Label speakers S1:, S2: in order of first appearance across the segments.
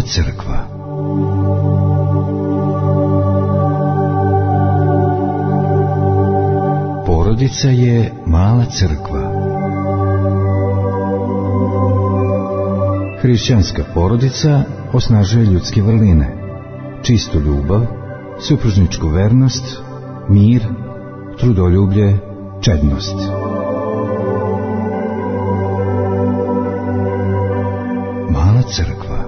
S1: crkva. Porodica je mala crkva. Hrišćanska porodica osnažuje ljudske vrline, čistu ljubav, supružničku vernost, mir, trudoljublje, čednost. Mala crkva.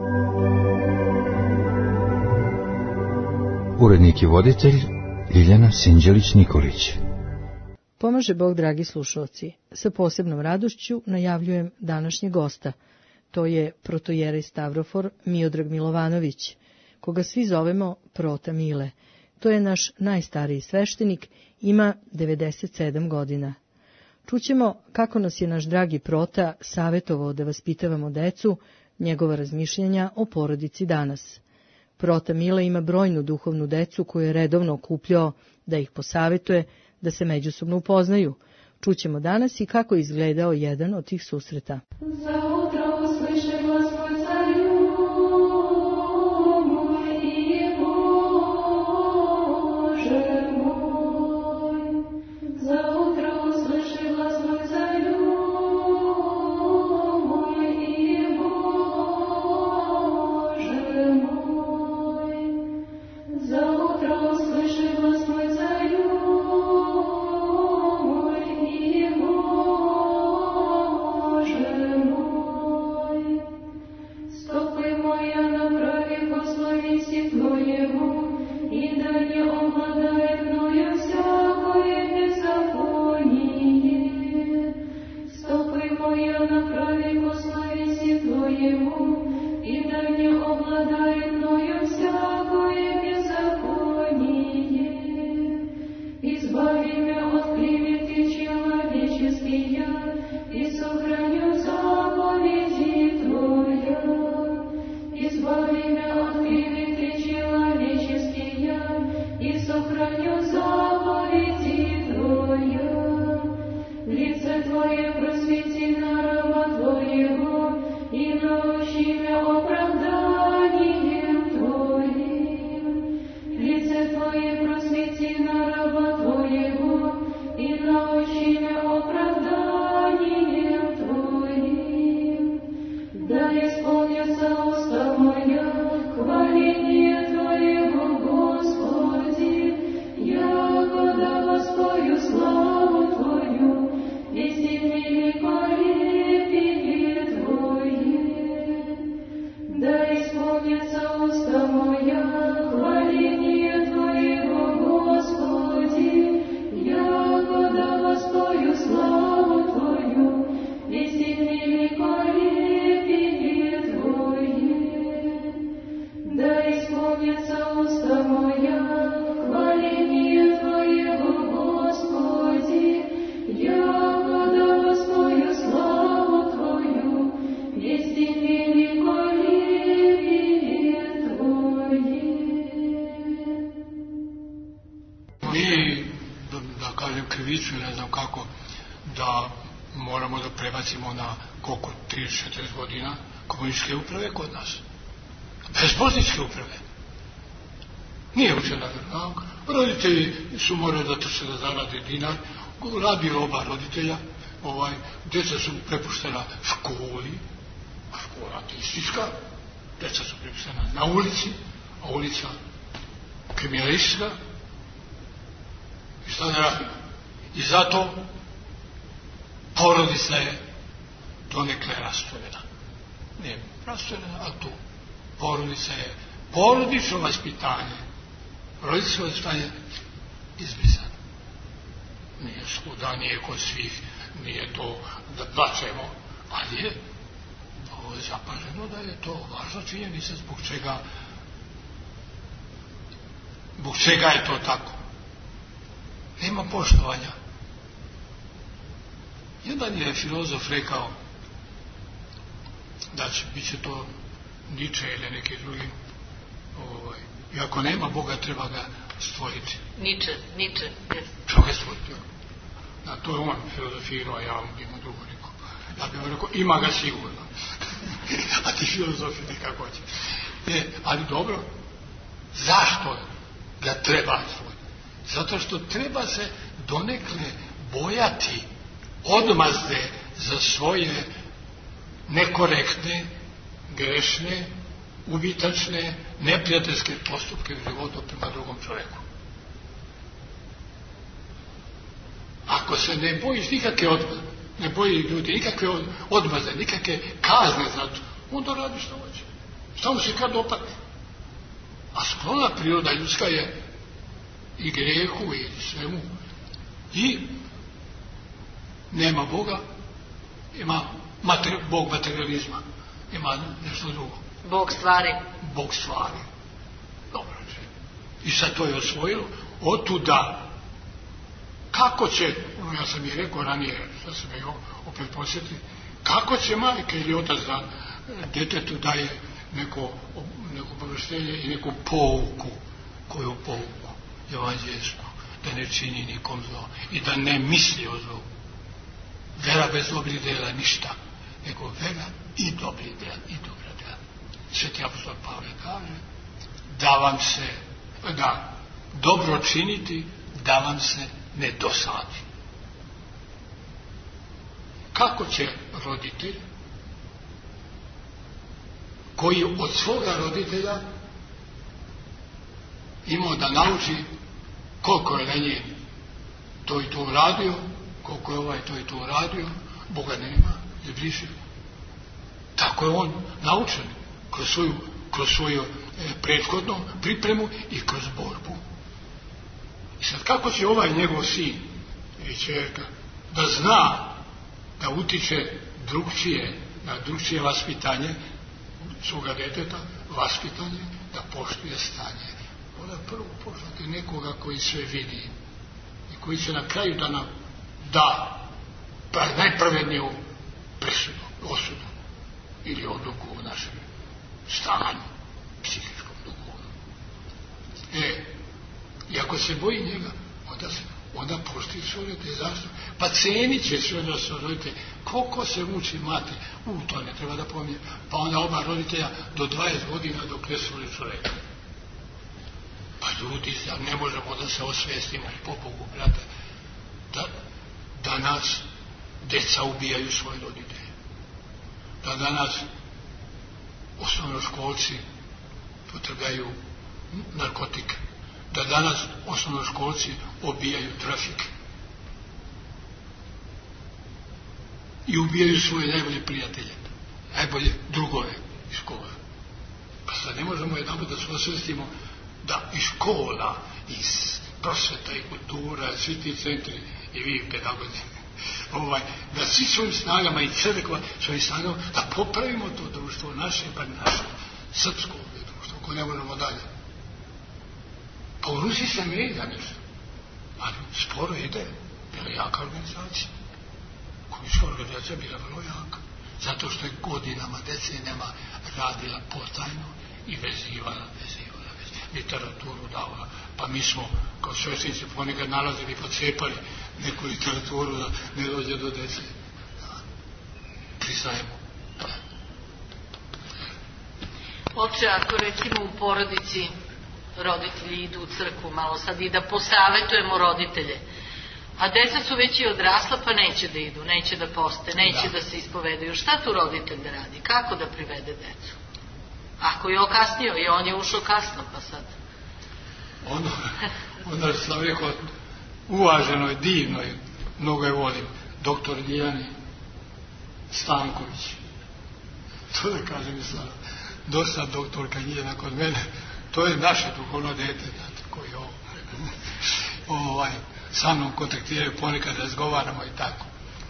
S1: Urednik i voditelj Ljiljana Sinđelić-Nikolić.
S2: Pomaže Bog, dragi slušalci. Sa posebnom radošću najavljujem današnjeg gosta. To je protojerej Stavrofor Miodrag Milovanović, koga svi zovemo Prota Mile. To je naš najstariji sveštenik, ima 97 godina. Čućemo kako nas je naš dragi Prota savjetovao da vaspitavamo decu, njegova razmišljanja o porodici danas. Prota Mile ima brojnu duhovnu decu koju je redovno okupljao da ih posavjetuje, da se međusobno upoznaju. Čućemo danas i kako je izgledao jedan od tih susreta.
S3: Komunističke uprave kod nas. Bezbožničke uprave. Nije učena vjeronauk. Roditelji su morali da trče da zarade dinar. Radi oba roditelja. Djeca su prepuštena školi. A škola ateistička. Djeca su prepuštena na ulici. A ulica kriminalistička. I šta ne radimo? I zato porodica je donekle rastojena. Ne rastojena, a tu porodica je porodično vaspitanje. Roditeljsko vaspitanje izbrisano. Nije svuda, nije kod svih, nije to da plačemo, ali je ovo zapaženo da je to važna činjenica zbog čega je to tako. Nema poštovanja. Jedan je filozof rekao da bit će to Niče ili neki drugi. I ako nema Boga, treba ga stvoriti.
S4: Niče.
S3: Treba ga stvoriti. To je on filozofirao, a ja vam ima drugo rekao. Ja bih vam rekao, ima ga sigurno. a ti filozofiju nekako će. Ali dobro, zašto ga treba svoj? Zato što treba se donekle bojati odmazde za svoje nekorektne, grešne, ubitačne, neprijateljske postupke u životu prema drugom čovjeku. Ako se ne bojiš nikakve odmazde, ne boji ljudi nikakve odmazde, nikakve kazne za to, onda radi što hoće. Šta mu se kad dopadne? A sklona priroda ljudska je i grijehu i svemu. I nema Boga, ima Bog materializma, ima nešto drugo.
S2: Bog stvari.
S3: Bog stvari. Dobro. I sad to je osvojilo. Otuda kako će, ja sam i rekao ranije, što sam je opet posjetio, kako će majka ili otac da djetetu daje neko obaveštenje i neku pouku, koju pouku, evanđelsku, da ne čini nikom zlo i da ne misli o zlu. Vera bez dobrih djela ništa, nego vera i dobrih djela i dobra djela. Sveti apostol Pavle kaže da dobro činiti, da vam se ne dosadi. Kako će roditelj koji od svoga roditelja imao da nauči koliko je na nje to i to uradio, koliko je ovaj to i to uradio, Boga nema, je bliže. Tako je on naučen kroz svoju prethodnu pripremu i kroz borbu. I sad kako će ovaj njegov sin ili ćerka da zna da utiče na drugčije vaspitanje svoga djeteta, vaspitanje, da poštuje stanje. Ona prvo poštuje nekoga koji sve vidi i koji će na kraju da nam da najpravedniju presudu, osudu ili odluku u našem stanju, psihičkom duhovnom. I ako se boji njega, onda poštuje svoje roditelje. Zašto? Pa cenit će svoje roditelje. Koliko se muči mati, to ne treba da pominje. Pa onda oba roditelja do 20 godina dok ne svoli čovjeka. Pa ljudi, ne možemo da se osvijestimo po Bogu, brate, da danas deca ubijaju svoje roditelje. Da danas osnovnoškolci potrebljaju narkotike. Da danas osnovnoškolci obijaju trafik. I ubijaju svoje najbolje prijatelje, najbolje drugove iz škola. Pa sad ne možemo jedanput da se osvestimo da iz škola, iz prosveta i kultura, svi ti centri i vi pedagozi, da svi svojim snagama i crkva svojim snagama da popravimo to društvo naše, pa naše srpsko društvo koje ne možemo dalje. Pa u Rusiji se menja nešto, ali sporo ide, bila jaka organizacija. Komunistička organizacija bila vrlo jaka, zato što je godinama, decenijama radila potajno i vezivala, literaturu davala. Pa mi smo, kao sveštenici, ponekad nalazili i pocepali neku literaturu da ne dođe do dece. Priznajemo.
S2: Oče, ako recimo u porodici roditelji idu u crkvu malo sad i da posavetujemo roditelje, a deca su već i odrasla pa neće da idu, neće da poste, neće da se ispovedaju. Šta tu roditelj da radi? Kako da privede decu? Ako je okasnio i on je ušao kasno pa sad.
S3: Onda sam rekao uvaženoj, divnoj, mnogo je volim, doktor Dijani Stanković. To da kažem i sada. Dosta doktorka Dijana kod mene, to je naše duhovno dete, koji sa mnom kontaktiraju, ponekad razgovaramo i tako.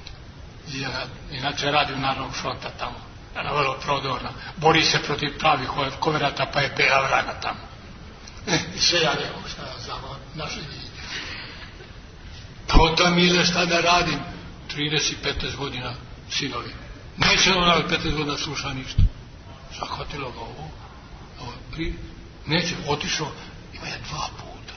S3: Inače radi u Narodnog fronta tamo, vrlo prodorna, bori se protiv pravih koverata, pa je bela vraga tamo. I sve ja nemam šta ja znam, naše njih. Prota mile šta da radim, 30-15 godina sinovi. Neće ona 15 godina sluša ništa. Zahvatilo ga ovo neće, otišao, ima je 2 puta.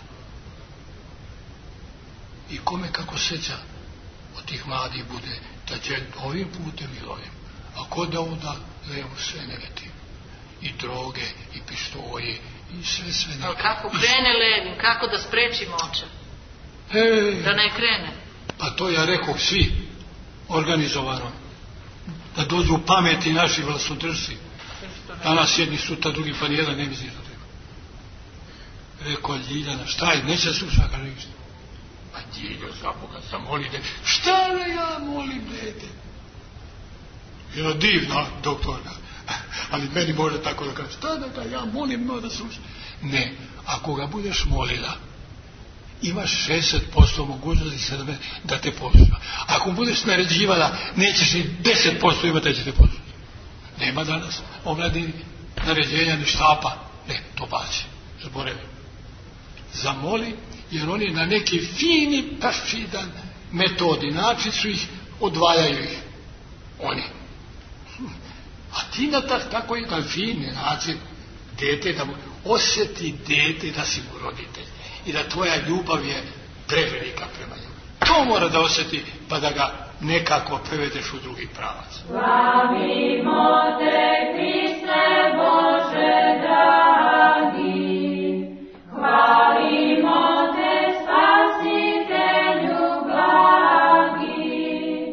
S3: I kome kako sreća od tih mladih bude, da će ovim putem i ovim. A ko da odaje u sve negativno. I droge, i pištolje, i sve negativno.
S4: Ali kako krene levim, kako da sprečimo oča? Da ne krene.
S3: Pa to ja rekao svi, organizovano. Da dođu pameti naši vlastodrži. Danas jedni sutra drugi, pa nijedan ne misli što treba. Rekao Ljiljana, šta je, neće sluša, kaže ništa. Pa Ljiljo, za Boga, zamoli dete. Šta ne ja molim dete? Jedna divna doktorka. Ali meni može tako da kaže, šta da ja molim, no da sluša. Ne, ako ga budeš molila, imaš 60% mogućnosti da te posluša. Ako budeš naređivala, nećeš ni 10% imati da će te poslušati. Nema danas omladini naređenja ni štapa. Ne, to baci. Zaboravi. Zamoli, jer oni na neki fini, perfidan metodi, način su ih, odvajaju ih. Oni. A ti na tako jedan fini način dete, da mu osjeti dete da si mu roditelj. I da tvoja ljubav je prevelika prema njemu. To mora da osjeti, pa da ga nekako prevedeš u drugi pravac.
S5: Slavimo te, Kriste Bože dragi, hvalimo te, Spasitelju blagi,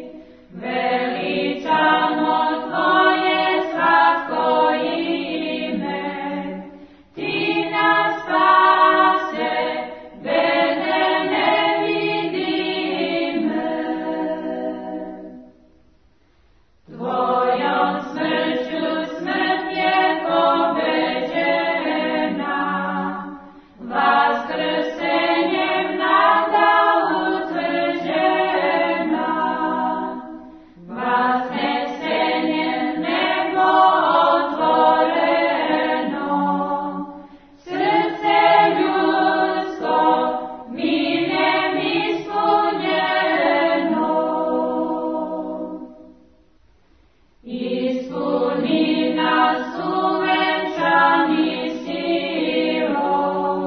S5: veličamo tvoje slatko ime, ti nas spase, bede nevidime. Tvojom smrću smrt je pobeđena, vaskrsenjem nada utvrđena, vasnesenjem nebo otvoreno, srce ljudsko miljem ispunjeno. Ispuni nas uvenčani silo,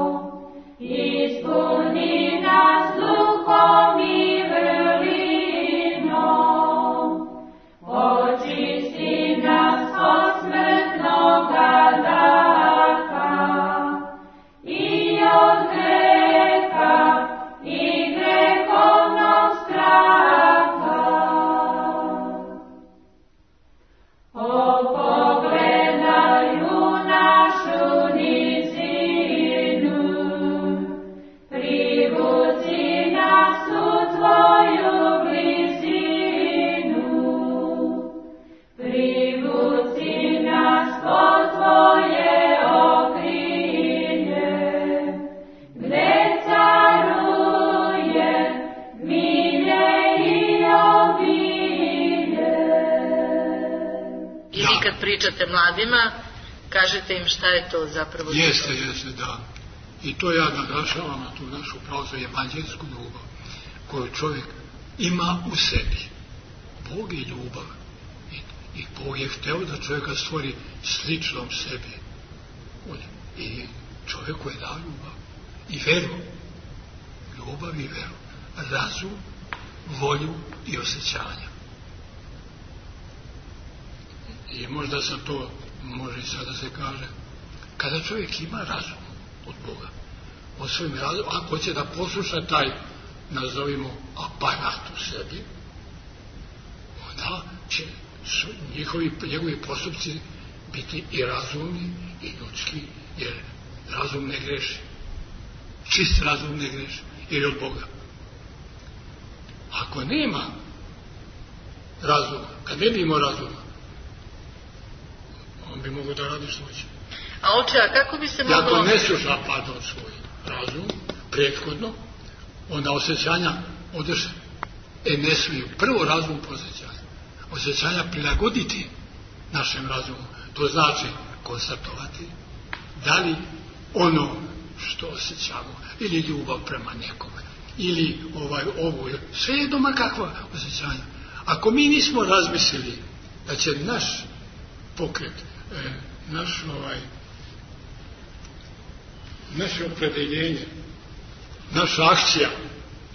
S5: ispuni nas duhom i vrlinom, očisti nas od smrtnoga daka i od greha i grehovnog straha. Pogledaj u našu nizinu, privuci nas u tvoju blizinu, privuci nas pod tvoje okrilje, gde caruje milje i obilje.
S4: I vi kad pričate mladima, kažete im šta je to zapravo ljubav.
S3: Jeste, da. I to ja naglašavam na tu našu pravoslavnu evanđelsku ljubav, koju čovjek ima u sebi. Bog je ljubav. I Bog je hteo da čovjeka stvori sličnom sebi. I čovjeku je dao ljubav. I veru. Ljubav i veru. Razum, volju i osjećanja. I možda sam to, može i sada se kaže, kada čovjek ima razum od Boga, od svojim razum, ako hoće da posluša taj, nazovimo, aparat u sebi, onda će njegovi postupci biti i razumni i ljudski, jer razum ne greši. Čist razum ne greši, jer je od Boga. Ako nema razuma, kad ne bi imao razuma, on bi mogao da radi što hoće.
S4: A oče, a kako bi se moglo...
S3: Ako ne sluša pardon svoj razum, prethodno, onda osjećanja odeše. Ne smiju. Prvo razum po osjećanja. Osjećanja prilagoditi našem razumu. To znači konstatovati da li ono što osjećamo, ili ljubav prema nekome, ili ovo, sve je doma kakva osjećanja. Ako mi nismo razmislili da će naš pokret, naše opredeljenje, naša akcija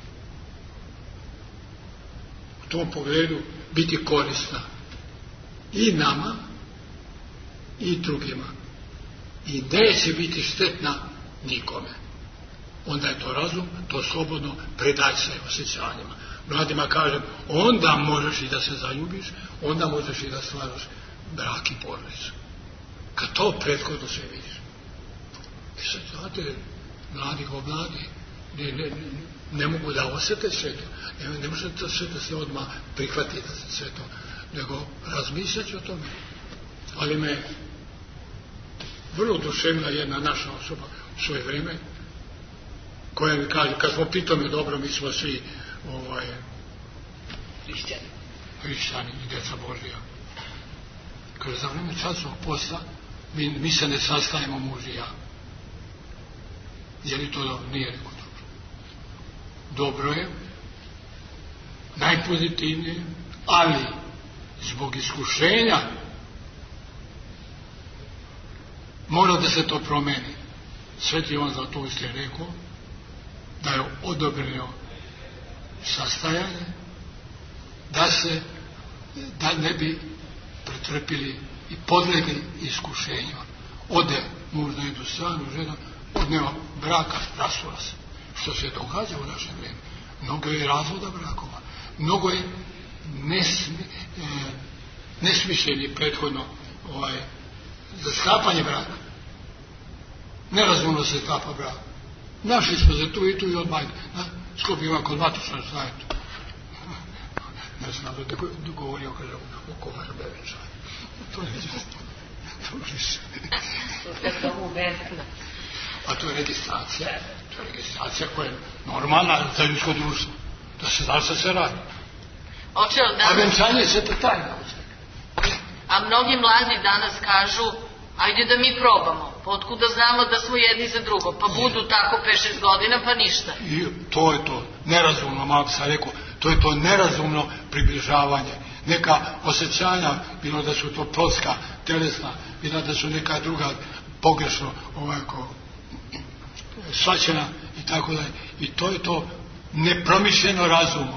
S3: u tom pogledu biti korisna, i nama i drugima. I neće biti štetna nikome. Onda je to razum, to slobodno predaj se osjećanjima. Mladima kažem, onda možeš i da se zaljubiš, onda možeš i da stvaraš brak i porodicu. Kad to prethodno sve vidiš. I sad, znate, mladi ko mladi ne mogu da osjete sve to. Ne može to sve da se odmah prihvati da se sve to, nego razmišljat ću o tome. Ali me vrlo oduševila jedna naša osoba u svoje vrijeme, koja mi kaže, kad smo pitali dobro, mi smo svi hrišćani i djeca Božija. Kaže, za vrijeme časnog posla mi se ne sastajemo muž i ja. Je li to dobro? Nije rekao dobro. Dobro je, najpozitivnije, ali zbog iskušenja mora da se to promeni. Sveti Ivan Zlatoust je rekao da je odobrio sastajanje da ne bi pretrpili i podlegli iskušenjima. Ode muž na jednu stranu, žena odneo braka, rasula se. Što se događa u našem vremenu? Mnogo je razvoda brakova, mnogo je nesmišljeni prethodno za sklapanje braka. Nerazumno se sklapa brak. Našli smo se tu i tu i odmah sklopio kod matičnog savjetu. Ne znam da govorio kaže o Kovar Bevenčaju. To je a to je registracija. To je registracija koja je normalna za ljudsko društvo. Da se zna što se radi. A venčanje se to tajna.
S4: A mnogi mladi danas kažu, ajde da mi probamo. Pa otkuda znamo da smo jedni za drugo? Pa budu tako 5-6 godina, pa ništa.
S3: I to je to nerazumno, malo sam rekao, to je to nerazumno približavanje. Neka osjećanja, bilo da su to plotska, telesna, bilo da su neka druga pogrešno shvaćena i tako dalje. I to je to nepromišljeno razumom.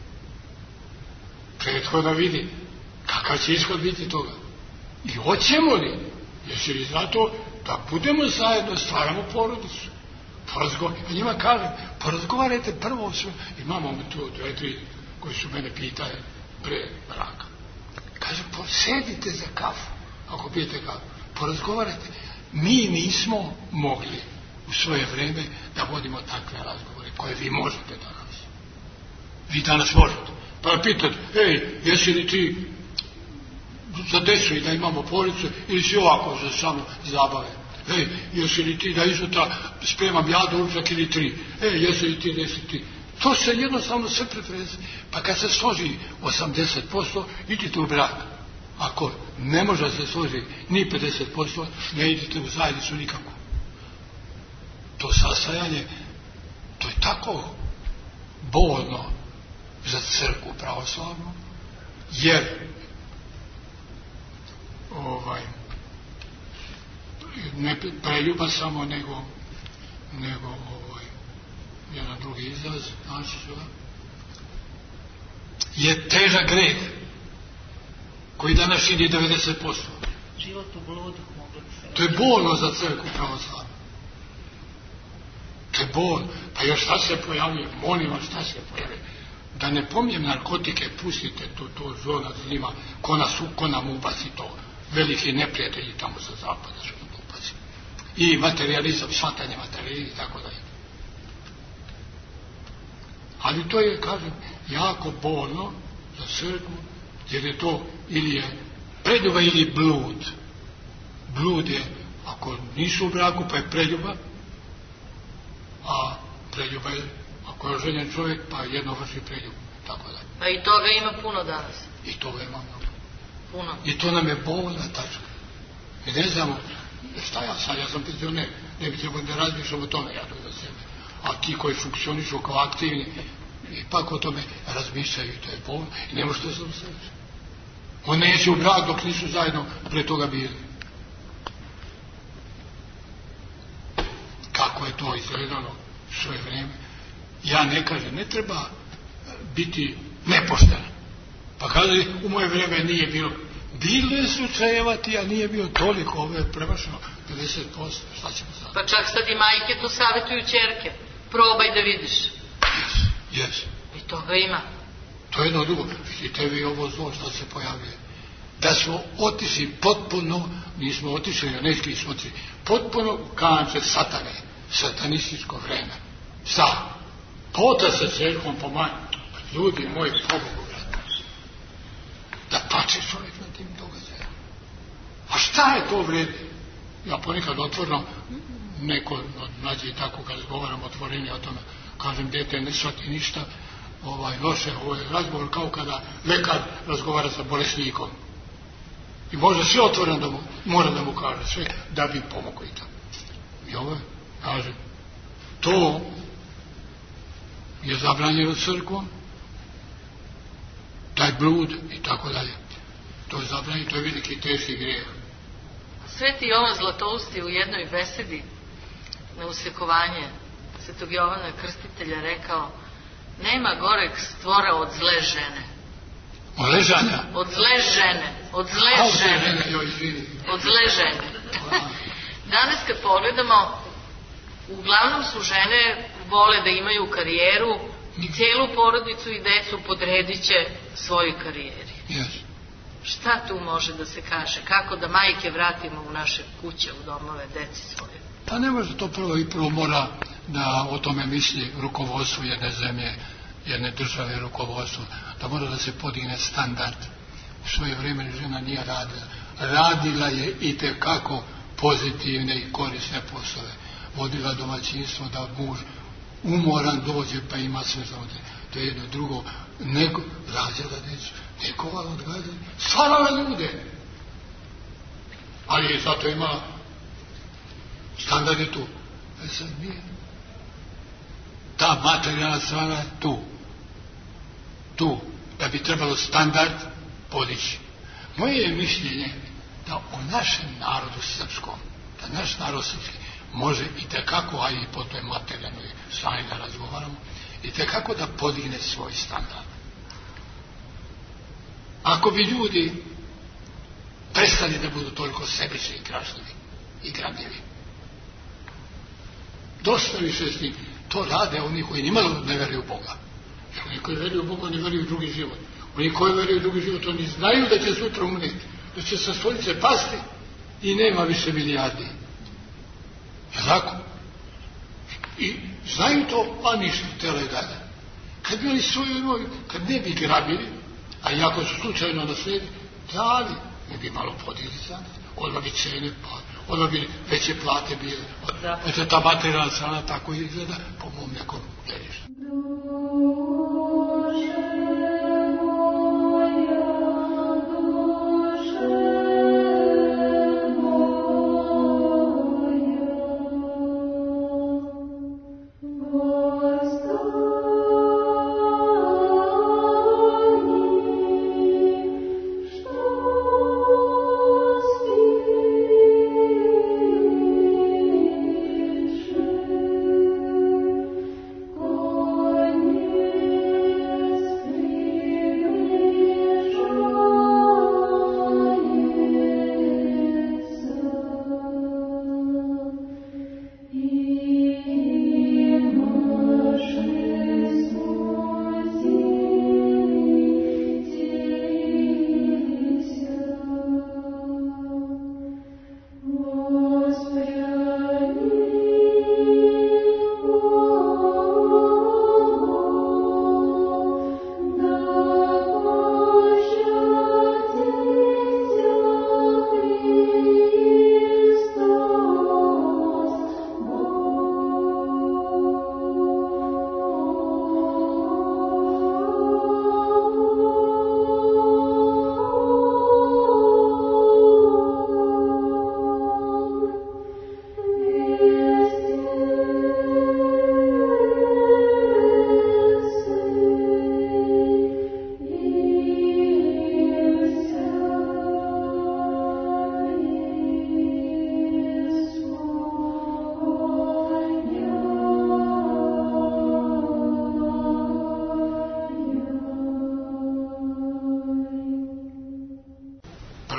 S3: Prethodno vidi kakav će ishod biti toga. I hoćemo li? Jesi li zato da budemo zajedno, stvaramo porodicu? Ja njima kažem, porazgovarajte prvo o sve. Imamo mi tu 2-3 koji su mene pitali pre braka. Kažem, posedite za kafu, ako pijete kafu. Porazgovarajte. Mi nismo mogli u svoje vreme da vodimo takve razgovore koje vi možete danas. Vi danas možete. Pa pitate, jesi li ti za decu i da imamo porodicu ili si ovako za samo zabave? Jesi li ti da iznutra spremam ja doručak ili 3? Jesi li ti 10 ti? To se jednostavno sve pretrezi. Pa kad se složi 80%, idite u brak. Ako ne može se složiti ni 50%, ne idite u zajednicu nikako. To sastajanje, to je tako bolno za crkvu pravoslavnu, jer ne preljuba samo nego jedan drugi izraz, znači je težak greh koji danas čini 90%.
S4: Život u bludu.
S3: To je bolno za crkvu pravoslavnu. To je bolno. Pa još šta se pojavljuje? Molim vas, šta se pojavljuje? Da ne pominjem narkotike, pustite to zlo nad njima, ko nam ubaci to. Veliki neprijatelji tamo sa zapada su nam ubaci. I materializam, shvatanje materijalizma i tako dalje. Ali to je, kažem, jako bolno za crkvu, jer je to ili je preljuba ili blud. Blud je, ako nisu u braku, pa je preljuba, a preljuba je, ako je ženjen čovjek, pa jedno vrši preljubu, tako da.
S4: Pa i toga ima puno danas.
S3: I toga ima mnogo.
S4: Puno.
S3: I to nam je bolna tačka. I ne znamo, šta ja sam penzioner, ne bi trebao da razmišljam o tome, ja to za sebe. A ti koji funkcionišu kao aktivni, ipak o tome razmišljaju i to je bolno i ne možete se osjećati. On neće u brak dok nisu zajedno pre toga bili. Kako je to izgledalo u svoje vrijeme? Ja ne kažem, ne treba biti nepošten. Pa kada u moje vrijeme nije bilo, Bilo je slučajevati, a nije bio toliko, ovo je prevršeno 50%, šta ćemo sad?
S4: Pa čak sad i majke to savjetuju ćerke. Probaj da vidiš.
S3: Jes.
S4: I toga ima.
S3: To je jedno drugo. Vidite vi ovo zlo što se pojavljuje. Da smo otišli potpuno, nismo otišli, a neki smo otišli, potpuno u kance satane, satanističko vreme. Šta? Pota sa crkvom pomanj. Ljudi moji, pobogu, da plače čovjek na tim događajima. A šta je to vredi? Ja ponekad otvorno, neko nađe i tako kad govaram otvorenje o tome, kažem, dete, ne shvati ništa loše, ovo je razgovor kao kada lekar razgovara sa bolesnikom. I može sve otvoreno da mora da mu kaže sve da bi pomogao i tako. I ovo je, kaže, to je zabranjeno crkvom, taj blud i tako dalje. To je zabranjeno, to je veliki teški grijeh.
S4: Sveti Jovan Zlatousti u jednoj besedi na usekovanje Svetog Jovana Krstitelja rekao: nema goreg stvora od zle žene.
S3: Od ležanja?
S4: Od zle žene. Od zle žene. Od zle žene. Danas kad pogledamo, uglavnom su žene vole da imaju karijeru i cijelu porodicu i decu podredit će svojoj karijeri.
S3: Yes.
S4: Šta tu može da se kaže? Kako da majke vratimo u naše kuće, u domove, deci svoje?
S3: Pa ne može to prvo mora da o tome misli rukovodstvo jedne zemlje, jedne države, rukovodstvo, da mora da se podigne standard. U svoje vrijeme žena nije radila. Radila je itekako pozitivne i korisne poslove. Vodila domaćinstvo da muž umoran dođe pa ima sve za ovdje. To je jedno drugo. Neko rađala djecu, nekovala odgajala, stvarala ljude. Ali je zato imala standard je tu. Sad nije. Ta materijalna strana je tu. Tu. Da bi trebalo standard podići. Moje je mišljenje da o našem narodu srpskom, da naš narod srpski može i tekako, a i po toj materijalnoj strani da razgovaramo, i tekako da podigne svoj standard. Ako bi ljudi prestali da budu toliko sebični i gražljivi i grabljivi, dosta više s njim, to rade oni koji nimalo ne veruju u Boga. Jer oni koji veruju u Boga ne veruju u drugi život. Oni koji veruju u drugi život, oni znaju da će sutra umreti, da će sa stolice pasti i nema više milijardi. Je tako? I znaju to, a ništa, tele dalje. Kad bi oni svoju imovinu, kad ne bi grabili, a iako su slučajno nasledili, dali, ne bi malo podigli za nas, odmah bi cene, odmah bi veće plate bile. Eto, ta materijalna strana tako izgleda po mom nekom gledištu.
S5: Oh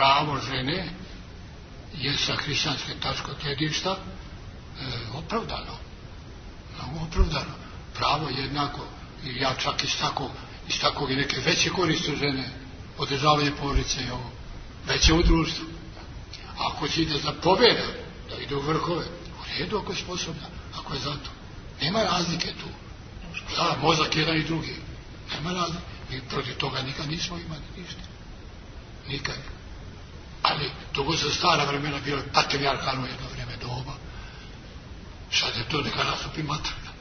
S3: pravo žene je sa hrišćanske tačke gledišta opravdano. Opravdano. Pravo jednako, i ja čak istakao i neke veće koriste žene, održavanje porodice i ovo, veće u društvu. Ako će da zapoveda, da ide u vrhove, u redu ako je sposobna, ako je zato. Nema razlike tu. Da, mozak jedan i drugi. Nema razlike. Mi protiv toga nikad nismo imali ništa. Nikad. Ali to za stara vremena bilo je patrijarhalno jedno vreme doba. Sad je to neka nastupi matrina.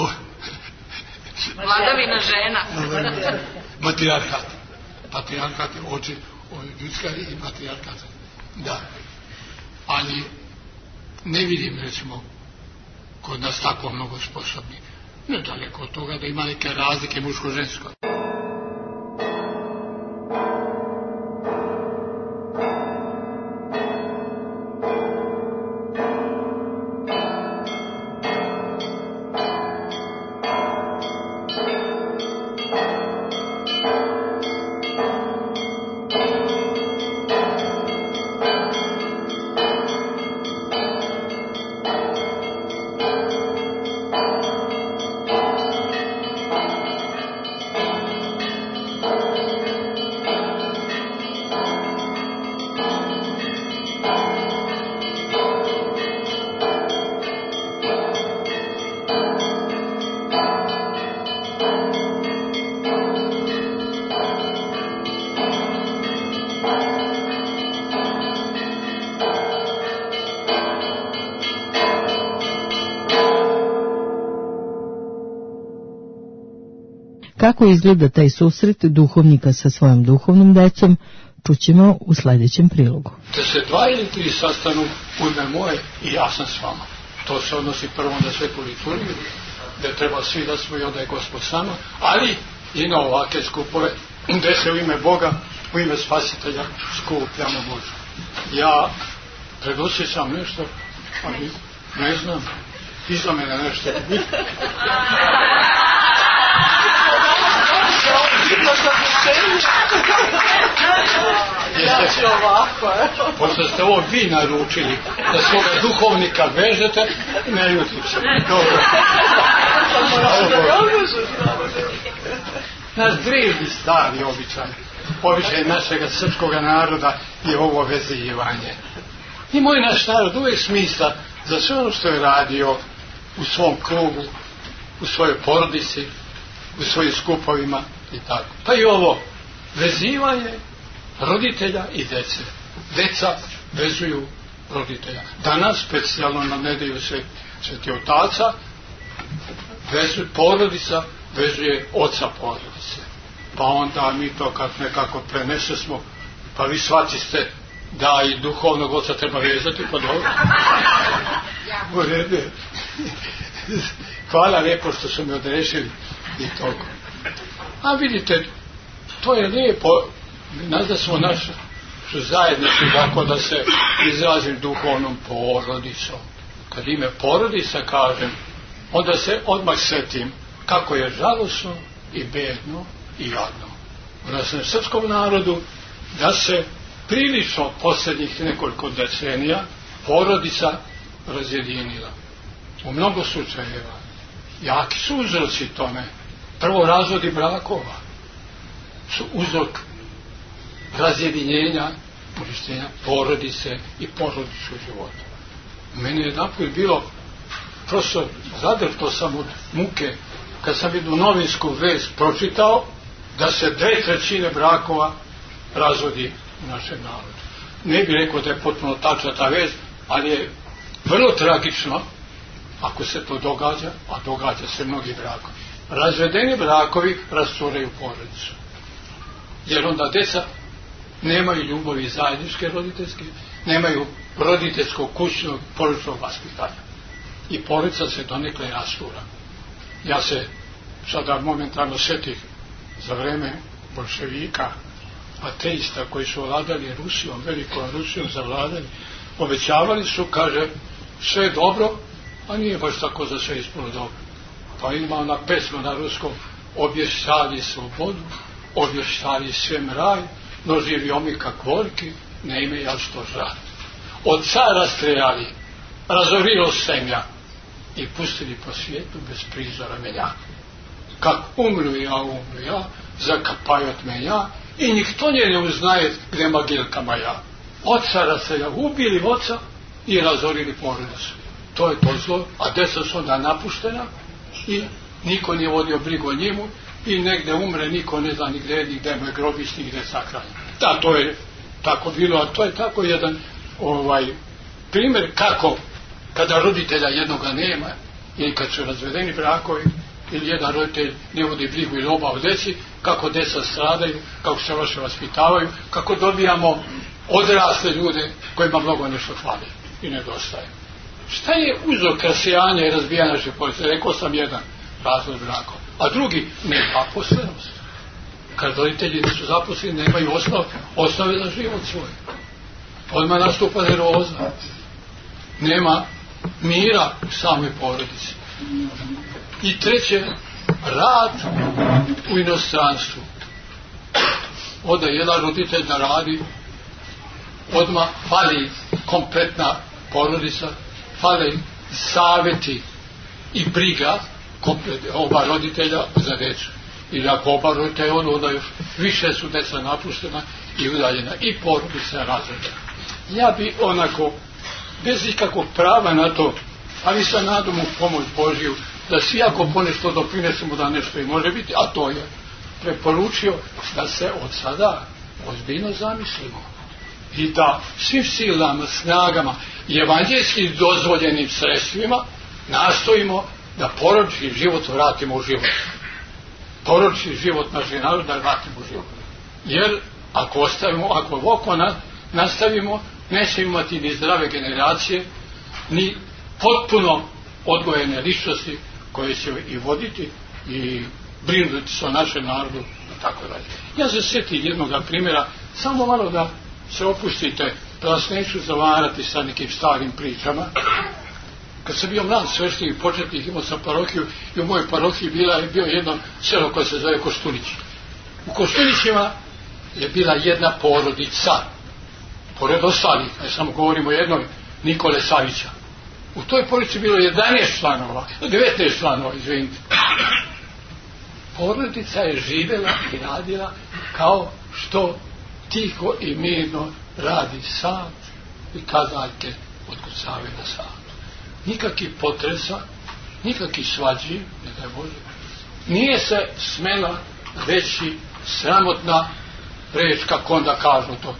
S4: Vladavina žena.
S3: Matrijarhat. Patrijarhat je oči ljudska i matrijarhat. Da. Ali ne vidim, recimo, kod nas tako mnogo sposobni. Ne daleko od toga da ima neke razlike muško-žensko.
S2: Kako izgleda taj susret duhovnika sa svojom duhovnom decom, čućemo u sljedećem prilogu.
S3: Da se 2 ili 3 sastanu u ime moje i ja sam s vama. To se odnosi prvo na svetu liturgiju, da treba svi da smo i onda je Gospod s nama, ali i na ovakve skupove, gde se u ime Boga, u ime Spasitelja skupljamo Božu. Ja predoći sam nešto, ali ne znam, iza mene nešto. Pošto ste ovo vi naručili da svoga duhovnika vežete, ne ljutim se. Dobro. Naš drevni stari običaj našega srpskoga naroda je ovo vezivanje. I moj naš narod uvijek smisla za sve ono što je radio u svom krugu, u svojoj porodici, u svojim skupovima i tako. Pa i ovo vezivanje roditelja i dece. Deca vezuju roditelja. Danas, specijalno na nedelju Sveti Otaca, porodica vezuje oca porodice. Pa onda mi to kad nekako prenesemo, pa vi shvatiste da i duhovnog oca treba vezati, pa dobro. U redu. Hvala lijepo što su mi odrešili i toliko. A vidite, to je lijepo, da smo našu zajednicu, tako da se izrazim duhovnom porodicom. Kad ime porodica kažem, onda se odmah setim kako je žalosno i bedno i jadno u našem srpskom narodu da se prilično posljednjih nekoliko decenija porodica razjedinila. U mnogo slučajeva. Jaki su uzroci tome. Prvo, razvodi brakova su uzrok razjedinjenja, uništenja porodice i porodičkog života. Meni je napoj bilo prosto zadrto sam od muke kad sam jednu novinsku vest pročitao da se 2/3 brakova razvodi u našem narodu. Ne bih rekao da je potpuno tačna ta vest, ali je vrlo tragično ako se to događa, a događa se mnogi brakovi. Razvedeni brakovi rasturaju porodicu. Jer onda deca nemaju ljubavi zajedničke roditeljske, nemaju roditeljskog kućnog porodičnog vaspitanja. I porodica se donekle rastura. Ja se sada momentalno sjetih za vreme bolševika, ateista koji su vladali Rusijom, velikom Rusijom zavladali, obećavali su, kaže, sve je dobro, a nije baš tako za sve ispuno dobro. Pa ima ona pesma na ruskom, obještali slobodu, obještali svem raj, no živi omika kvorki, ne imaju što žrati. Od cara streljali, razorilo zemlja i pustili po svijetu bez prizora menja. Kak umru ja, zakapajot me ja, i nikto ne uznaje gdje magilkama ja. Od cara streljali, ubili oca i razorili porodicu. To je to zlo, a deca su onda napuštena i niko nije vodio brigu o njemu i negdje umre, niko ne zna nigdje mu je grobić, nigdje sakranjen. Da, to je tako bilo, a to je tako jedan primjer kako kada roditelja jednoga nema ili kad su razvedeni brakovi ili jedan roditelj ne vodi brigu ili oba o djeci, kako djeca stradaju, kako se loše vaspitavaju, kako dobijamo odrasle ljude kojima mnogo nešto fali i nedostaje. Šta je uzrok rasijanja i razbijanja naše porodice? Rekao sam jedan, razvod braka, a drugi nezaposlenost. Kad roditelji nisu zaposleni, nemaju osnove za život svoj. Odmah nastupa nervoza. Nema mira u samoj porodici. I treće, rad u inostranstvu. Onda jedan roditelj da radi, odmah fali kompletna porodica, fali savjeti i briga oba roditelja za djecu. Ili ako oba roditelja, onda još više su djeca napuštena i udaljena i porodica razredena. Ja bi onako, bez ikakvog prava na to, ali sa nadom u pomoć Božiju, da svi ako ponešto doprinesemo da nešto i može biti, a to je preporučio da se od sada ozbiljno zamislimo i da svim silama, snagama i evanđelski dozvoljenim sredstvima nastojimo da porodični život vratimo u život. Porodični život našeg naroda vratimo u život. Jer ako ovako nastavimo, nećemo imati ni zdrave generacije, ni potpuno odgojene ličnosti koje će i voditi i brinuti se o našem narodu i tako dalje. Ja se sjetim jednog primjera, samo malo da se opustite, da vas neću zavarati sa nekim starim pričama. Kad sam bio mlad sveštenik početnik, imao sam parohiju i u mojoj parohiji bio jedno selo koje se zove Koštunići. U Koštunićima je bila jedna porodica, pored ostalih, ne samo govorimo o jednoj, Nikole Savića. U toj porodici bilo 19 članova, izvinite. Porodica je živjela i radila kao što tiho i mirno radi sat i kazaljke otkucave na sat. Nikakvih potresa, nikakvih svađi, ne daj Bože. Nije se smela reći sramotna reč, kako onda kažu to,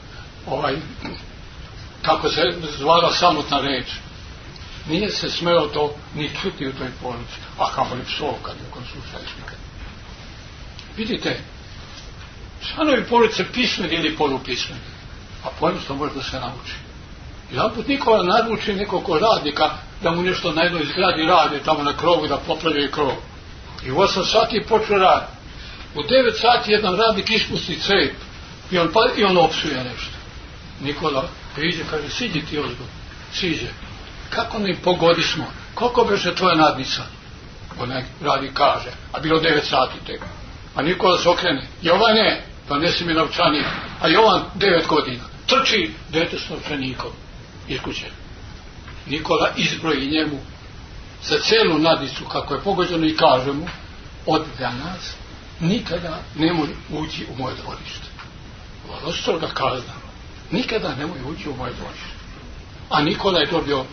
S3: kako se zvala samotna reč. Nije se smelo to ni čuti u toj porodici, a kako li psovka nekom slušajući nikad. Vidite, članovi porodice pismeni ili polupismeni, a pojednostavno može da se nauči. Jedanput niko naruči nekog radnika da mu nešto na jednoj zgradi radi tamo na krovu, da popravljaju krov. I u 8 sati počne rad. U 9 sati jedan radnik ispusti cep i on opsuje nešto. Nikola priđe, kaže, siđi ti ozgo, siđe. Kako mi pogodismo? Koliko beše tvoja nadnica? Onaj radnik kaže, a bilo 9 sati tek. A Nikola se okrene, Jovane, donesi mi novčanik, a Jovan 9 godina. Trči dete s novčanikom iz kuće. Nikola izbroji njemu za celu nadnicu kako je pogođeno i kaže mu, od danas nikada nemoj ući u moje dvorište. Vrlo stroga kazna. Nikada nemoj ući u moje dvorište. A Nikola je dobio,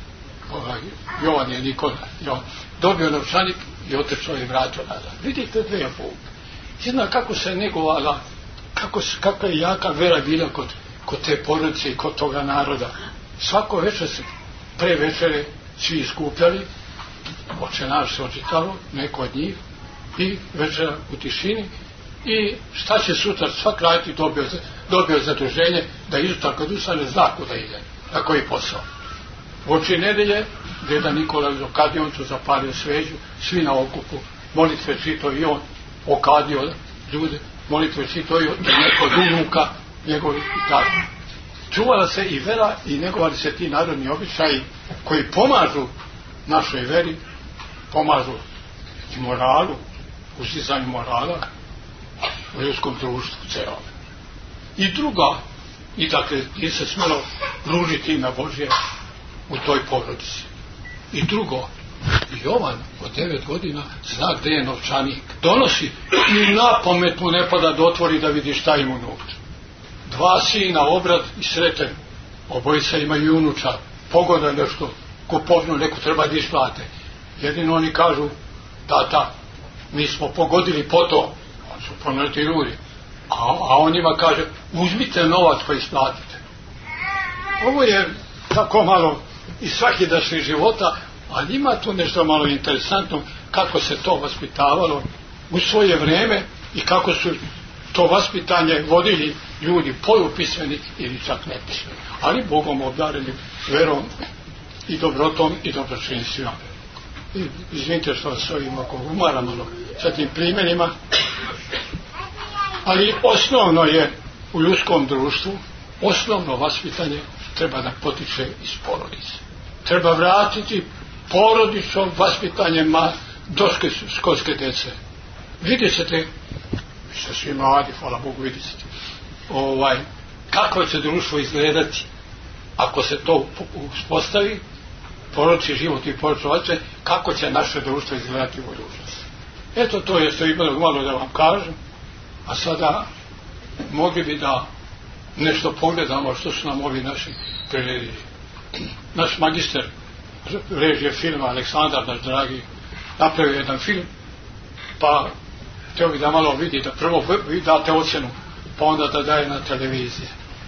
S3: Jovan je Nikola, dobio novčanik i otrčao i vratio nazad. Vidite dve pouke. Jedna kako se negovala, kakva je jaka vera bila kod te porodice i kod toga naroda. Svako večer se pre večere svi iskupljali, Oče naš se očitalo, neko od njih, i večera u tišini, i šta će sutra svak raditi, dobio zaduženje da izutra kad ustane zna kuda ide, na koji posao. U oči nedelje, deda Nikola iz okadioncu zapalio sveđu, svi na okupu, molitve čito i on okadio ljude, molitve čito i neko od unuka njegovi i tako. Čuvala se i vera i negovali se ti narodni običaji koji pomažu našoj veri, pomažu i moralu, uzizanju morala u ljudskom društvu celome. I druga I dakle, nije se smjelo ružiti ime Božje u toj porodici. I drugo, Jovan od 9 godina zna gdje je novčanik. Donosi i na pamet mu ne pada da otvori da vidi šta ima unutra. 2 sina, obrad i Sreten, obojica imaju unuča, pogoda nešto, kupovnu neku treba da isplate. Jedino oni kažu, tata, mi smo pogodili po to, on su pomenati ljudi, a on njima kaže, uzmite novac pa isplatite. Ovo je tako malo iz svakidašnjeg života, ali ima tu nešto malo interesantno kako se to vaspitavalo u svoje vrijeme i kako su to vaspitanje vodili ljudi polupismeni ili čak nepismeni, ali Bogom obdareni verom i dobrotom i dobročinstvima. Izvinite što vas ovim oko umara malo sa tim primjerima, ali osnovno je u ljudskom društvu, osnovno vaspitanje treba da potiče iz porodice. Treba vratiti porodično vaspitanje do školske djece. Vidjet ćete, vi ste svi mladi, hvala Bogu, vidjet ćete kako će društvo izgledati ako se to uspostavi, porodični život i porodično vaspitanje, kako će naše društvo izgledati u budućnosti. Eto, to je što imalo malo da vam kažem, a sada mogli bi da nešto pogledamo što su nam ovi naši priredili. Naš magister režije filma Aleksandar, naš dragi, napravio jedan film, pa htio bi da malo vidi, da prvo vi date ocjenu, pa onda da daje na televiziji.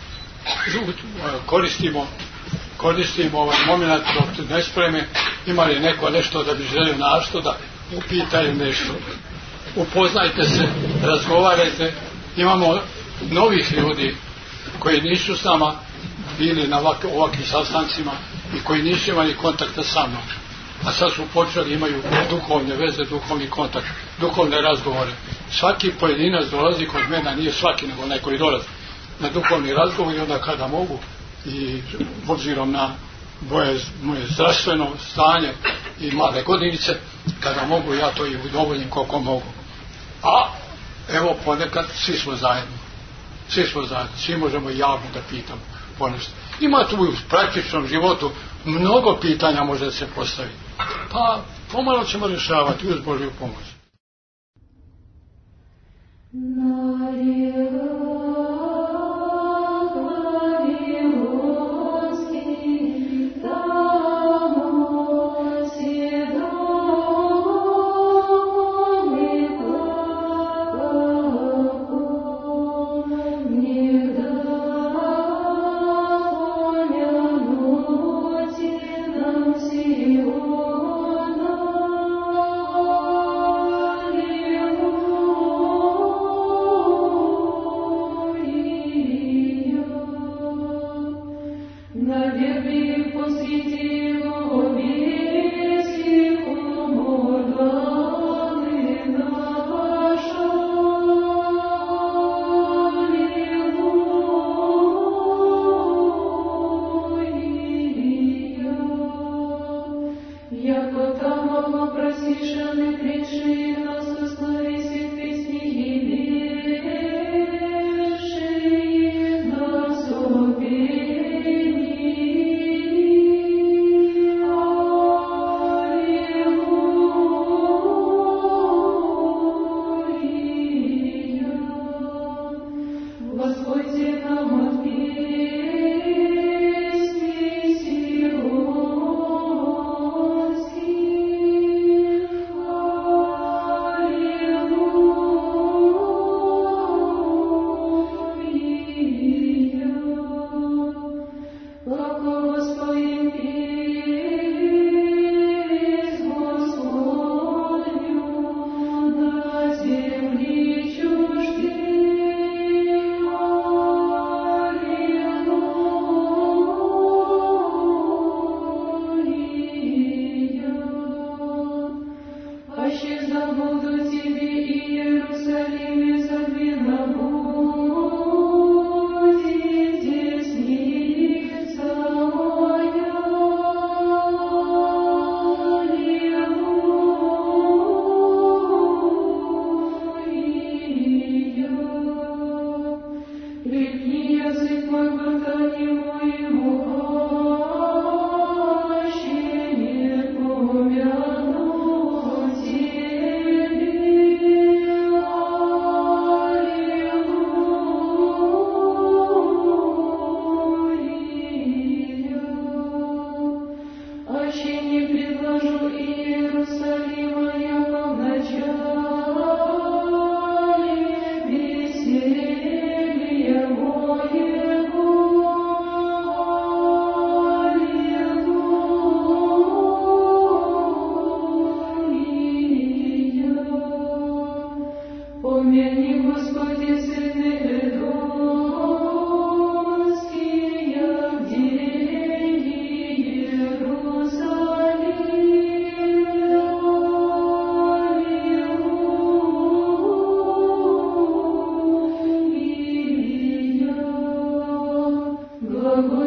S3: Koristimo ovaj moment dok ne spreme, ima li neko nešto da bi želio našto da upitaju nešto. Upoznajte se, razgovarajte, imamo novih ljudi koji nisu s nama bili na ovakvim sastancima i koji nisu imali kontakta sa mnom, a sad su počeli, imaju duhovne veze, duhovni kontakt, duhovne razgovore. Svaki pojedinac dolazi kod mene, nije svaki, nego neko i dolazi na duhovni razgovor, i onda kada mogu, i obzirom na moje zdravstveno stanje i male godinice, kada mogu, ja to i udovoljim koliko mogu. A evo, ponekad svi smo zajedno, svi možemo javno da pitamo ponešto. Ima tu u praktičnom životu mnogo pitanja može da se postavi, pa pomalo ćemo rješavati uz Božju pomoć.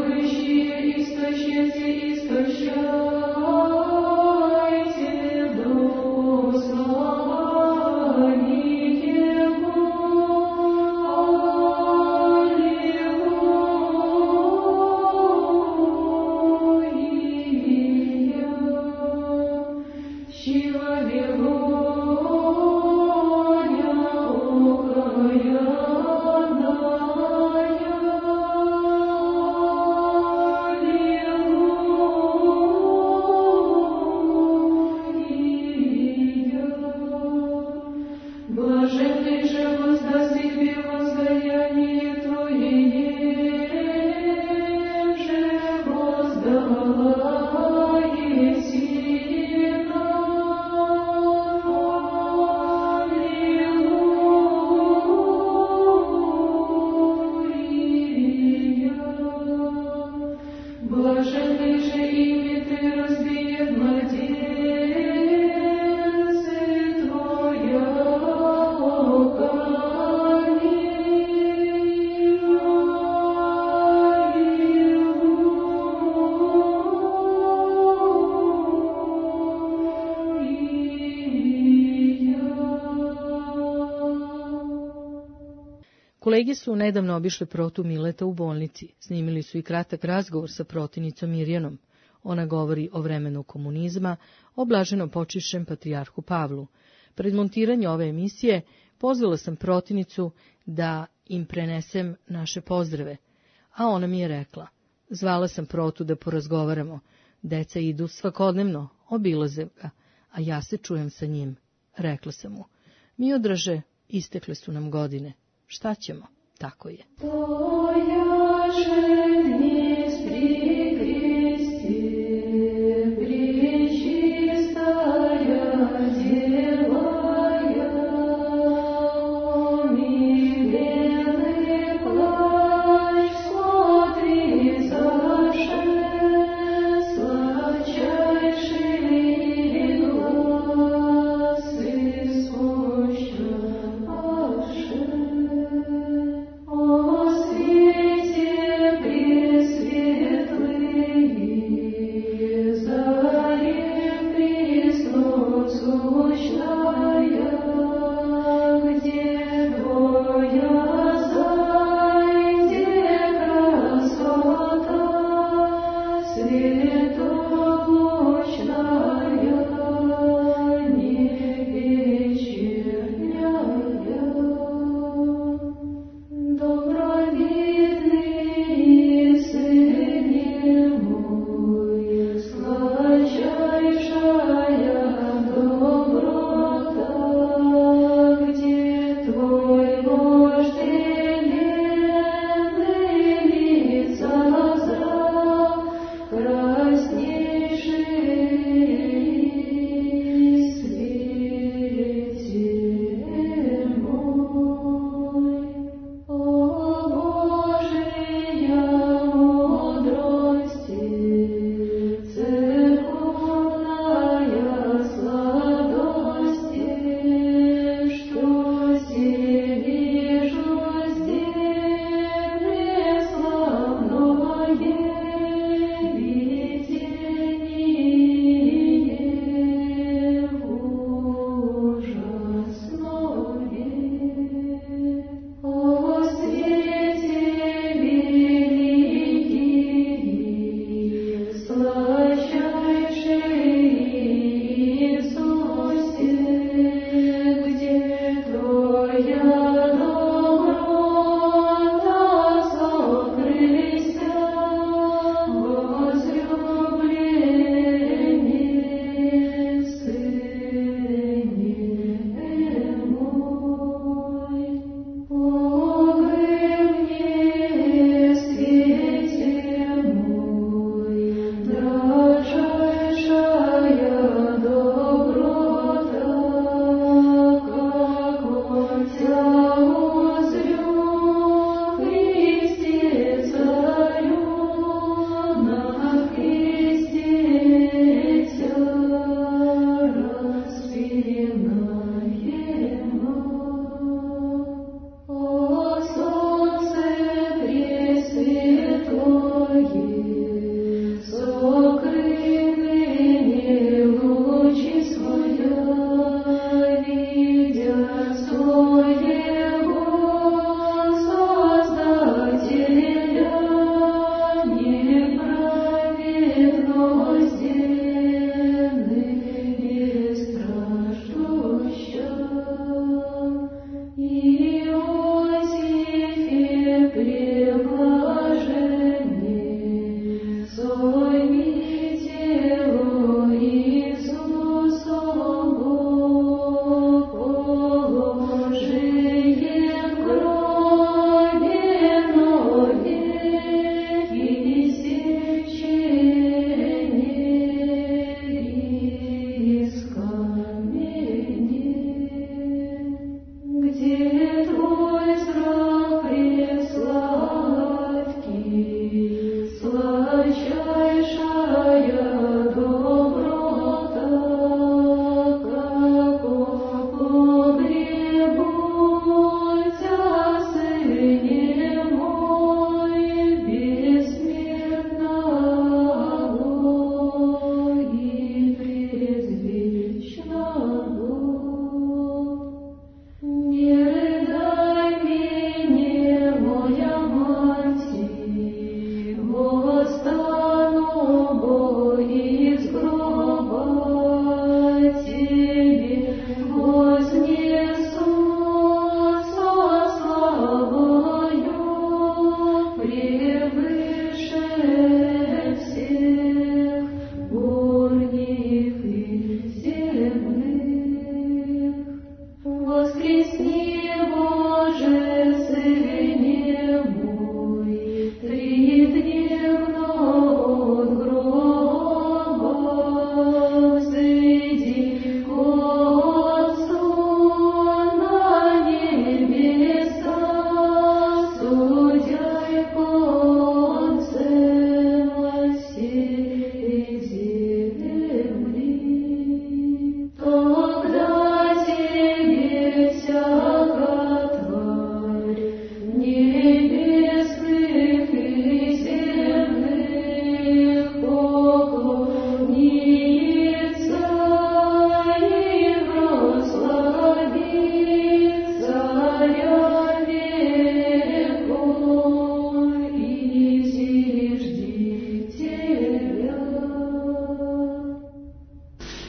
S2: Kolege su nedavno obišle protu Mileta u bolnici. Snimili su i kratak razgovor sa protivnicom Mirjanom. Ona govori o vremenu komunizma, o blaženo počišćem patrijarhu Pavlu. Pred montiranje ove emisije pozvala sam protivnicu da im prenesem naše pozdrave, a ona mi je rekla: zvala sam protu da porazgovaramo. Deca idu svakodnevno, obilaze ga, a ja se čujem sa njim. Rekla sam mu: Miodraže, istekle su nam godine. Šta ćemo? Tako je.
S5: О, свете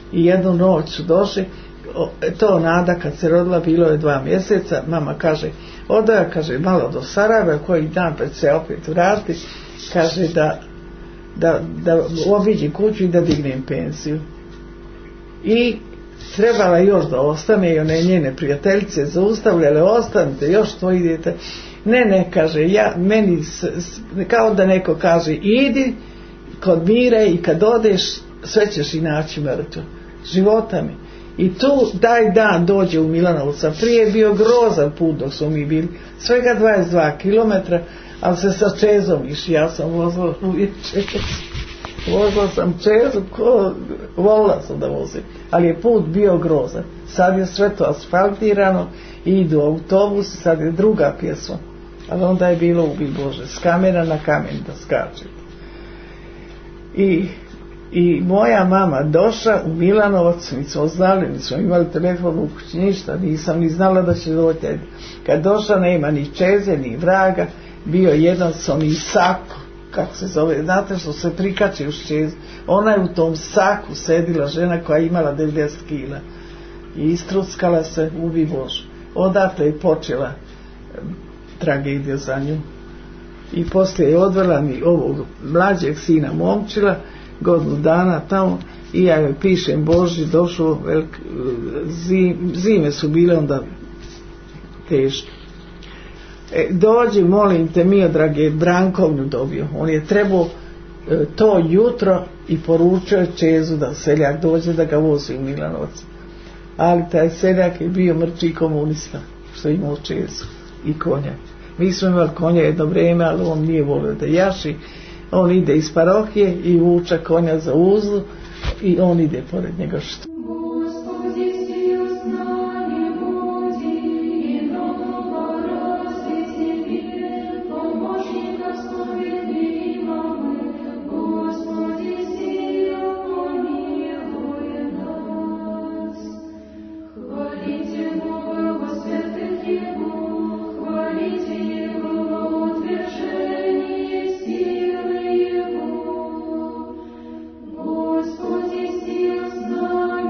S6: I jednu noć su došli, to Nada kad se rodila bilo je 2 mjeseca, mama kaže, odaja, kaže, malo do Sarajeva, koji dan pred se opet vrati, kaže da obiđi kuću i da dignem penziju. I trebala još da ostane, i one njene prijateljice zaustavljale, ostanite, još to idete. Ne, kaže, meni kao da neko kaže, idi kod Mire i kad odeš sve ćeš i naći mrtvo. Života mi. I tu taj dan dođe u Milanovca. Prije je bio grozan put dok smo mi bili. Svega 22 km, ali se sa čezom išli. Ja sam vozila uvijek čez. Vozila sam čezom, volila sam da vozim. Ali je put bio grozan. Sad je sve to asfaltirano, idu autobusi, sad je druga pjesma. Ali onda je bilo, ubi Bože, s kamena na kamen da skače. I moja mama došla u Milanovac, mi smo znali, mi smo imali telefon u kući, ništa, nisam ni znala da će doći. Kad došla nema ni čeze, ni vraga, bio jedan i saku, kako se zove, znate što se prikače uz čezu. Ona je u tom saku sedila žena koja je imala 90 kila i istruckala se, ubi Bože. Odatle je počela tragedija za nju. I poslije je odvela mi ovog mlađeg sina Momčila, godinu dana tamo, i ja joj pišem, Boži, došlo zime su bile onda teške. Dođi, molim te, Miodrage, Brankovnu dobio. On je trebao to jutro i poručio je čezu da seljak dođe da ga vozi u Milanovac. Ali taj seljak je bio mrtvi komunista, što je imao čezu i konja. Mi smo imali konja jedno vrijeme, ali on nije volio da jaši. On ide iz parohije i vuča konja za uzlu i on ide pored njega. Što?
S5: Господи, сил знай.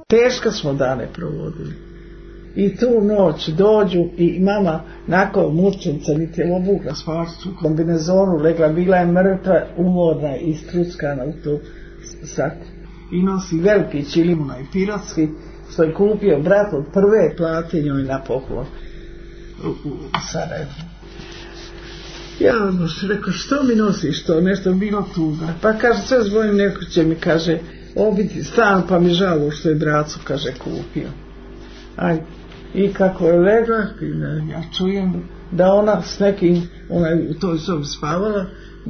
S6: Teško smo dane provodili. I tu noć dođu i mama nakon mučenica niti je obukla spavačicu u kombinezonu, legla, bila je mrtva, umorna i struckana u tu saku. I nosi veliki čilimuna i pirotski, što je kupio brat od prve plate njoj na poklon u Sarajevu. Ja rekao, što mi nosiš to, nešto bilo tuga. Pa kaže, sve zbojim, neko će mi, kaže, obiti stan, pa mi žalo što je bracu, kaže, kupio. Aj, i kako je legla, ja čujem da ona s nekim, ona je u toj sobi spavala,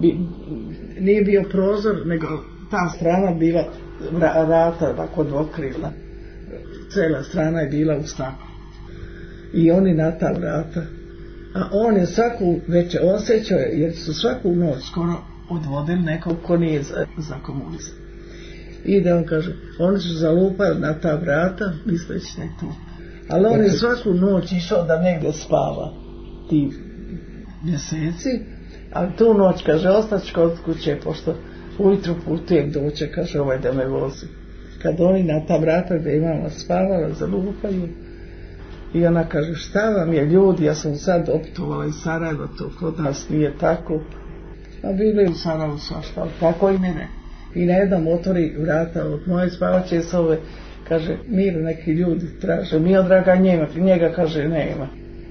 S6: nije bio prozor, nego ta strana bila vrata, tako dvokrila. Cijela strana je bila u staklu. I oni na ta vrata. A on je svaku večer osjećao, jer su svaku noć skoro odvodili nekog ko nije za komunizam. I da on kaže, oni su zalupali na ta vrata, misleći da je tu. Ali on je svaku noć išao da negdje spava ti mjeseci, ali tu noć, kaže, ostaći kod kuće, pošto ujutru putujem doće, kaže, ovaj da me vozi. Kad oni na ta vrata gdje je mama spavala, zalupaju, i ona kaže, šta vam je ljudi, ja sam sad optovala iz Sarajeva, to kod nas nije tako. A bilo je u Sarajevu svašta, ali tako i mene. I na jednom otvori vrata od moje spavače sobe, kaže, mir, neki ljudi traže, Miodraga njega, kaže, nema.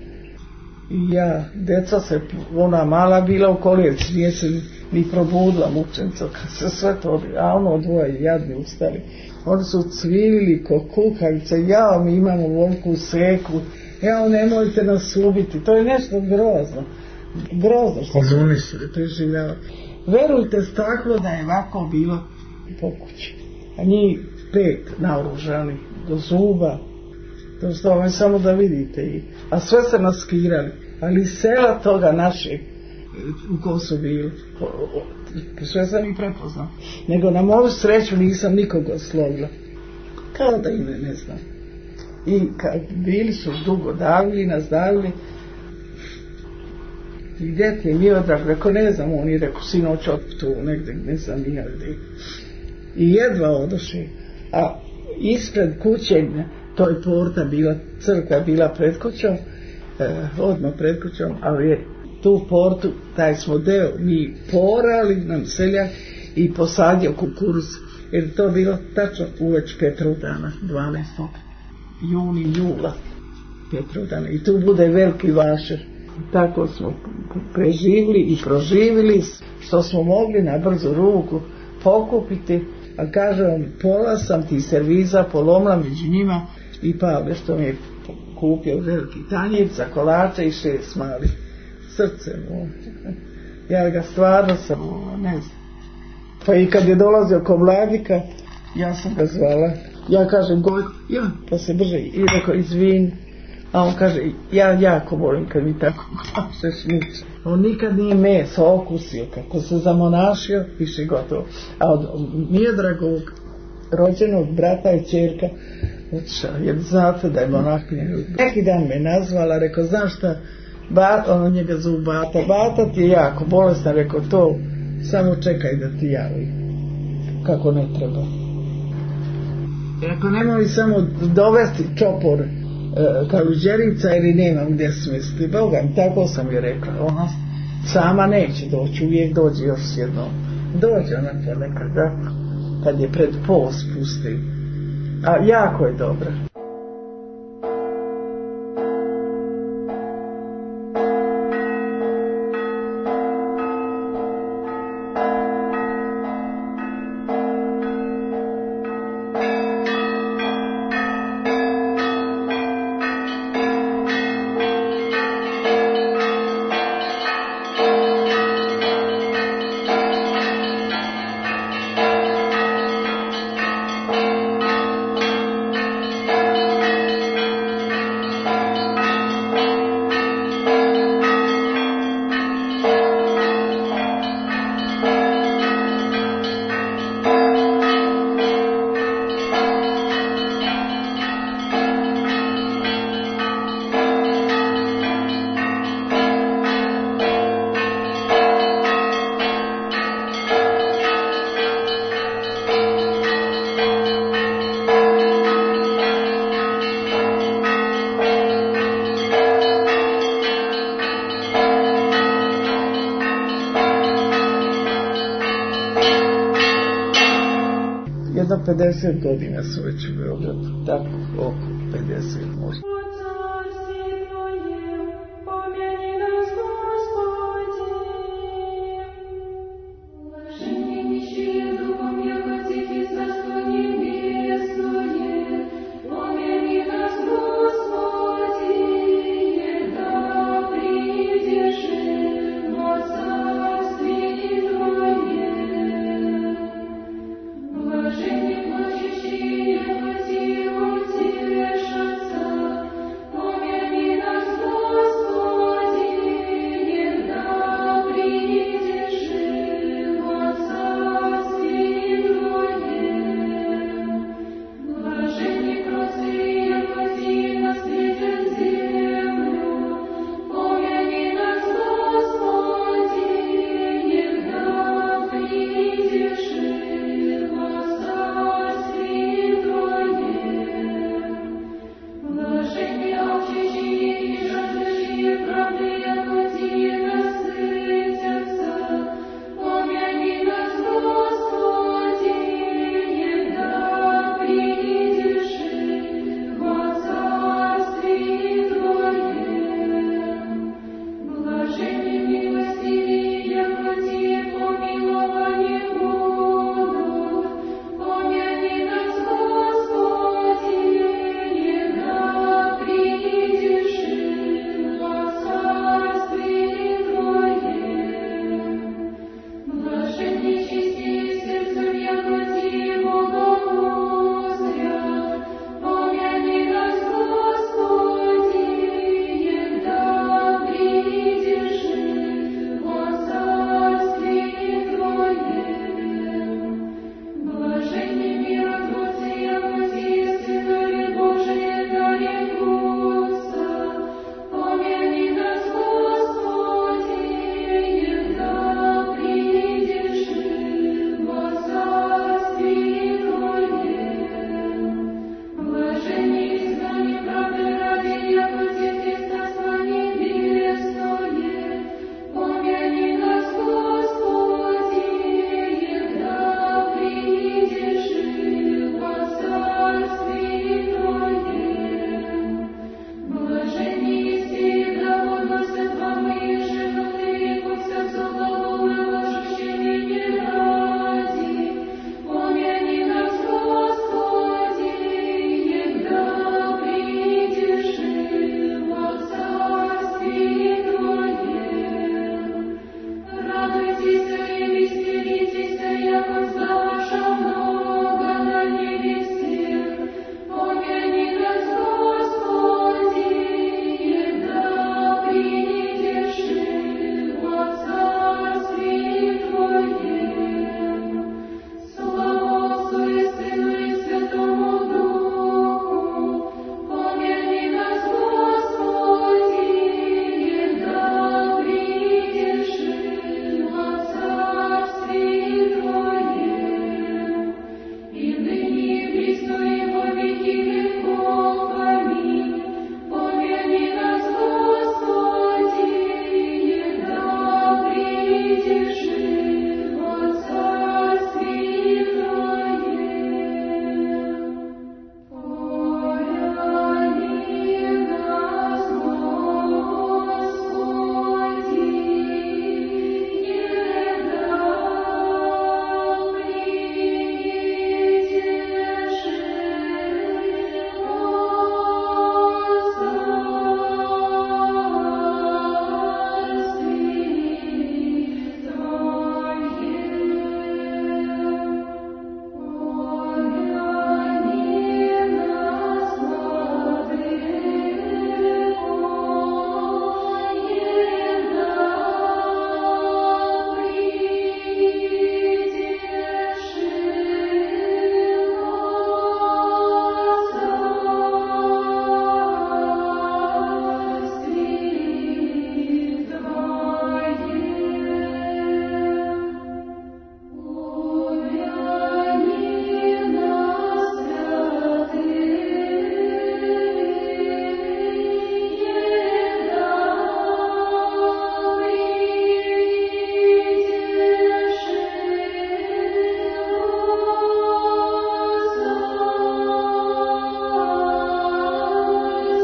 S6: I ja, deca se, ona mala bila u kolijevci, nije se ni probudila mučenca, kad se sve to, a ono dvoje jadni ustali. Oni su cvilili ko kukavice, jao, mi imamo volku seku, jao, nemojte nas ubiti, to je nešto grozno. Grozno što su preživljavali. Verujte, staklo da je ovako bilo po kući. A njih 5 naoružani do zuba, to što samo da vidite. A sve se naskirali. Ali sela toga našeg u ko su bili, sve sam ih prepoznao. Nego na moju sreću nisam nikoga slovila. Kao da ime ne znam. I bili su dugo davili, nas davili. I gdje ti je Miodrag, rekao, ne znam, on je rekao, sinoć otputu negdje, ne znam, nije gdje. I jedva odošli. A ispred kuće, to je porta bila, crkva bila pred kućom, odmah pred kućom, ali je tu portu, taj smo deo, mi porali nam seljak i posadio kukuruz, jer to bilo tačno uveć Petrovdana, 12. juni, jula Petrovdana. I tu bude veliki vašer. Tako smo preživili i proživili što smo mogli na brzu ruku pokupiti, a kažem vam, pola sam ti serviza polomla među njima i Pavle što mi je kupio veliki tanjir za kolače i 6 mali srce mu. Ja ga stvarno sam, ne znam. Pa i kad je dolazio ko Vladika, ja sam ga zvala. Ja kažem, Gojko, ja, pa se brže i rekao, izvini. A on kaže, ja jako volim kad mi tako kažeš nič. On nikad nije meso okusio, kako se zamonašio, piše gotovo. A od Miodragovog rođenog brata i ćerka otišao, jer znate da je monahinja. Neki dan me nazvala, rekao, znaš šta, ono njega zovu Bata. Bata ti je jako bolestan, rekao, to samo čekaj da ti javi. Kako ne treba. Rekao, nemoj samo dovesti čopor kaluđerica ili nemam gdje smjestiti. Boga, tako sam je rekla. Ona sama neće doći, uvijek dođe još jednom. Dođe ona nekad, da, kad je pred post pusti. A jako je dobra. Možda 50 godina su već u Beogradu, tako oko 50 možda.
S5: Блаженни плачущие, Господи, утешатся.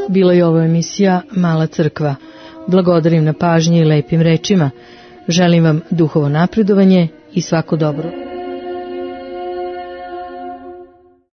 S2: bila je ovo emisija Mala crkva. Blagodarim na pažnji i lepim rečima. Želim vam duhovo napredovanje i svako dobro.